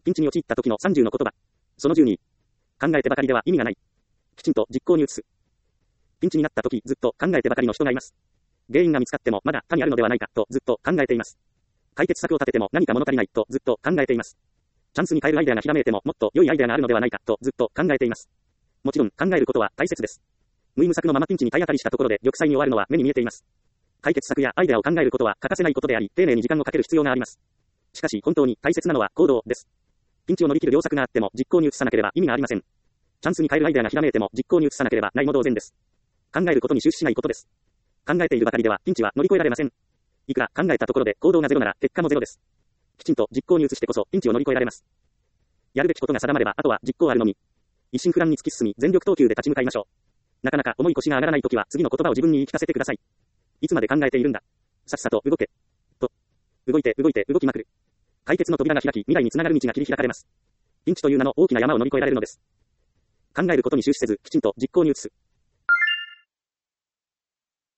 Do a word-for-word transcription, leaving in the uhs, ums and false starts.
ピンチに陥った時のさんじゅうの言葉。そのじゅうに。考えてばかりでは意味がない。きちんと実行に移す。ピンチになった時ずっと考えてばかりの人がいます。原因が見つかってもまだ他にあるのではないかとずっと考えています。解決策を立てても何か物足りないとずっと考えています。チャンスに変えるアイデアがひらめいてももっと良いアイデアがあるのではないかとずっと考えています。もちろん考えることは大切です。無意無策のままピンチに体当たりしたところで玉砕に終わるのは目に見えています。解決策やアイデアを考えることは欠かせないことであり、丁寧に時間をかける必要があります。しかし本当に大切なのは行動です。ピンチを乗り切る良策があっても実行に移さなければ意味がありません。チャンスに変えるアイデアがひらめいても実行に移さなければないも同然です。考えることに終始しないことです。考えているばかりではピンチは乗り越えられません。いくら考えたところで行動がゼロなら結果もゼロです。きちんと実行に移してこそピンチを乗り越えられます。やるべきことが定まればあとは実行あるのみ。一心不乱に突き進み全力投球で立ち向かいましょう。なかなか重い腰が上がらないときは次の言葉を自分に言い聞かせてください。いつまで考えているんだ。さっさと動け。と。動いて動いて動きまくる。解決の扉が開き未来につながる道が切り開かれます。ピンチという名の大きな山を乗り越えられるのです。考えることに終始せずきちんと実行に移す。